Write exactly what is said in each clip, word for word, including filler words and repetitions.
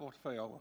portefeuillehouder.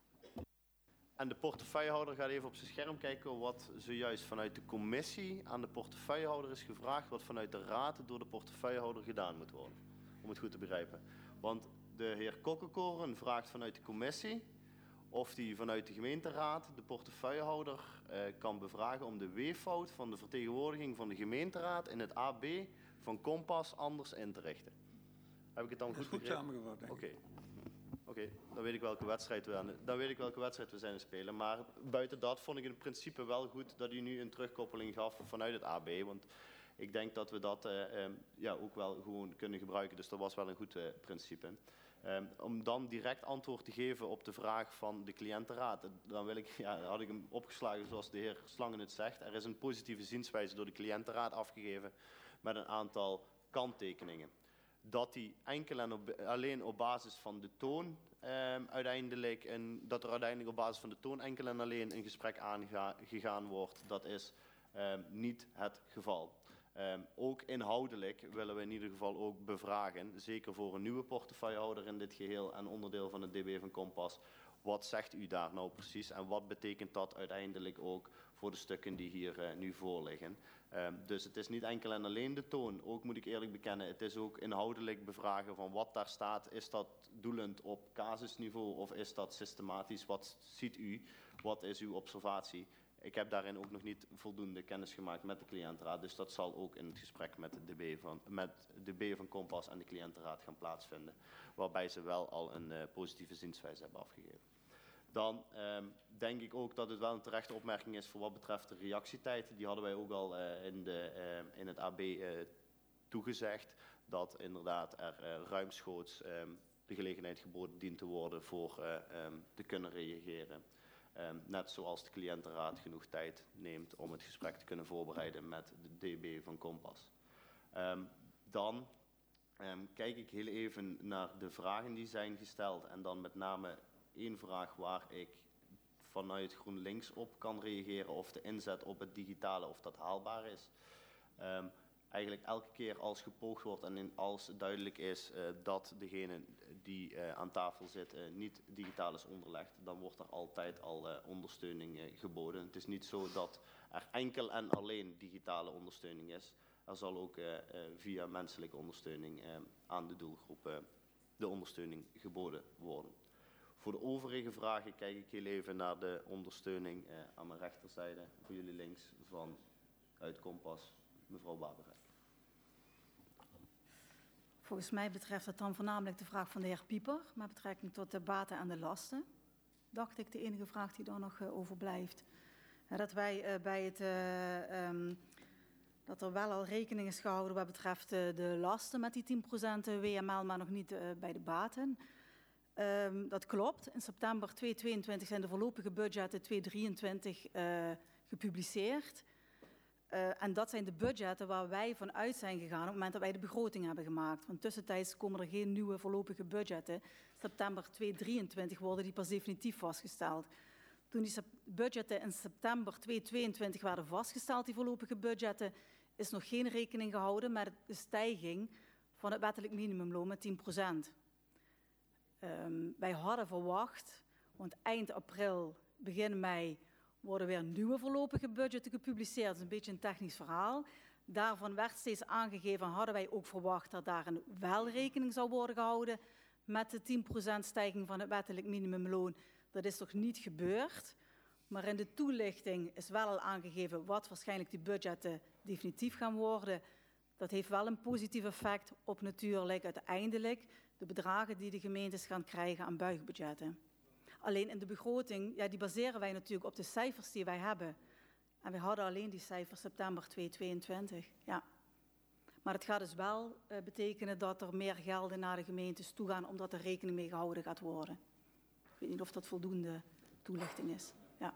En de portefeuillehouder gaat even op zijn scherm kijken wat zojuist vanuit de commissie aan de portefeuillehouder is gevraagd, wat vanuit de raad door de portefeuillehouder gedaan moet worden. Om het goed te begrijpen. Want de heer Kokkekoren vraagt vanuit de commissie of die vanuit de gemeenteraad de portefeuillehouder eh, kan bevragen om de weeffout van de vertegenwoordiging van de gemeenteraad in het A B van Kompas anders in te richten. Heb ik het dan Dat is goed goed begrepen? samengevat, denk ik. Oké. Okay. Oké, okay, dan weet ik welke wedstrijd we aan, dan weet ik welke wedstrijd we zijn aan het spelen. Maar buiten dat vond ik in principe wel goed dat u nu een terugkoppeling gaf vanuit het A B. Want ik denk dat we dat uh, um, ja, ook wel gewoon kunnen gebruiken. Dus dat was wel een goed uh, principe. Um, om dan direct antwoord te geven op de vraag van de cliëntenraad. Dan wil ik, ja, had ik hem opgeslagen zoals de heer Slangen het zegt. Er is een positieve zienswijze door de cliëntenraad afgegeven met een aantal kanttekeningen. Dat die enkel en op, alleen op basis van de toon eh, uiteindelijk en dat er uiteindelijk op basis van de toon enkel en alleen een gesprek aangegaan wordt, dat is eh, niet het geval. Eh, ook inhoudelijk willen we in ieder geval ook bevragen, zeker voor een nieuwe portefeuillehouder in dit geheel en onderdeel van het D B van Kompas. Wat zegt u daar nou precies en wat betekent dat uiteindelijk ook voor de stukken die hier uh, nu voor liggen. Uh, dus het is niet enkel en alleen de toon, ook moet ik eerlijk bekennen, het is ook inhoudelijk bevragen van wat daar staat. Is dat doelend op casusniveau of is dat systematisch? Wat ziet u? Wat is uw observatie? Ik heb daarin ook nog niet voldoende kennis gemaakt met de cliëntenraad, dus dat zal ook in het gesprek met de D B van, met de D B van Kompas en de cliëntenraad gaan plaatsvinden, waarbij ze wel al een uh, positieve zienswijze hebben afgegeven. Dan uh, denk ik ook dat het wel een terechte opmerking is voor wat betreft de reactietijd. Die hadden wij ook al uh, in, de, uh, in het A B uh, toegezegd, dat inderdaad er uh, ruimschoots uh, de gelegenheid geboden dient te worden voor uh, um, te kunnen reageren. Um, net zoals de cliëntenraad genoeg tijd neemt om het gesprek te kunnen voorbereiden met de D B van Kompas. Um, dan um, kijk ik heel even naar de vragen die zijn gesteld en dan met name één vraag waar ik vanuit GroenLinks op kan reageren of de inzet op het digitale of dat haalbaar is. Um, eigenlijk elke keer als gepoogd wordt en als duidelijk is uh, dat degene die uh, aan tafel zit uh, niet digitaal is onderlegd, dan wordt er altijd al uh, ondersteuning uh, geboden. Het is niet zo dat er enkel en alleen digitale ondersteuning is. Er zal ook uh, uh, via menselijke ondersteuning uh, aan de doelgroep uh, de ondersteuning geboden worden. Voor de overige vragen kijk ik heel even naar de ondersteuning uh, aan mijn rechterzijde, voor jullie links, van uit Kompas, mevrouw Baberij. Volgens mij betreft het dan voornamelijk de vraag van de heer Pieper, met betrekking tot de baten en de lasten. Dacht ik de enige vraag die daar nog uh, overblijft. Uh, dat wij uh, bij het, uh, um, dat er wel al rekening is gehouden wat betreft uh, de lasten met die tien procent W M L, maar nog niet uh, bij de baten. Um, dat klopt. In september tweeduizend tweeëntwintig zijn de voorlopige budgetten tweeduizend drieëntwintig uh, gepubliceerd. Uh, en dat zijn de budgetten waar wij van uit zijn gegaan op het moment dat wij de begroting hebben gemaakt. Want tussentijds komen er geen nieuwe voorlopige budgetten. September tweeduizend drieëntwintig worden die pas definitief vastgesteld. Toen die budgetten in september tweeduizend tweeëntwintig werden vastgesteld, die voorlopige budgetten, is nog geen rekening gehouden met de stijging van het wettelijk minimumloon met tien procent. Um, wij hadden verwacht, want eind april, begin mei, worden weer nieuwe voorlopige budgetten gepubliceerd. Dat is een beetje een technisch verhaal. Daarvan werd steeds aangegeven, hadden wij ook verwacht dat daarin wel rekening zou worden gehouden met de tien procent stijging van het wettelijk minimumloon. Dat is toch niet gebeurd. Maar in de toelichting is wel al aangegeven wat waarschijnlijk die budgetten definitief gaan worden. Dat heeft wel een positief effect op natuurlijk uiteindelijk de bedragen die de gemeentes gaan krijgen aan buigbudgetten. Alleen in de begroting, ja, die baseren wij natuurlijk op de cijfers die wij hebben. En wij hadden alleen die cijfers september tweeduizend tweeëntwintig. Ja. Maar het gaat dus wel uh, betekenen dat er meer gelden naar de gemeentes toe gaan, omdat er rekening mee gehouden gaat worden. Ik weet niet of dat voldoende toelichting is. Ja.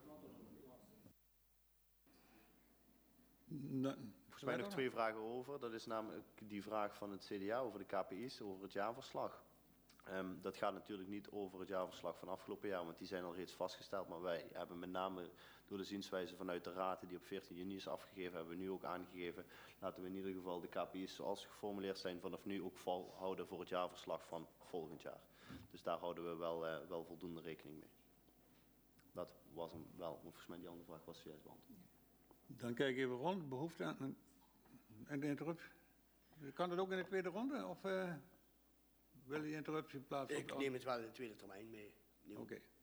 Nee, Volgens mij nog twee vragen over. Dat is namelijk die vraag van het C D A over de K P I's, over het jaarverslag. Um, dat gaat natuurlijk niet over het jaarverslag van afgelopen jaar, want die zijn al reeds vastgesteld. Maar wij hebben met name door de zienswijze vanuit de Raad, die op veertien juni is afgegeven, hebben we nu ook aangegeven, laten we in ieder geval de K P I's zoals geformuleerd zijn vanaf nu ook volhouden voor het jaarverslag van volgend jaar. Dus daar houden we wel, uh, wel voldoende rekening mee. Dat was hem wel, maar volgens mij die andere vraag was juist beantwoord. Dan kijk ik even rond. Behoefte aan een, een interruptie. Kan dat ook in de tweede ronde? Of uh, wil je interruptie plaatsvinden? Ik neem het wel in de tweede termijn mee. Oké. Okay.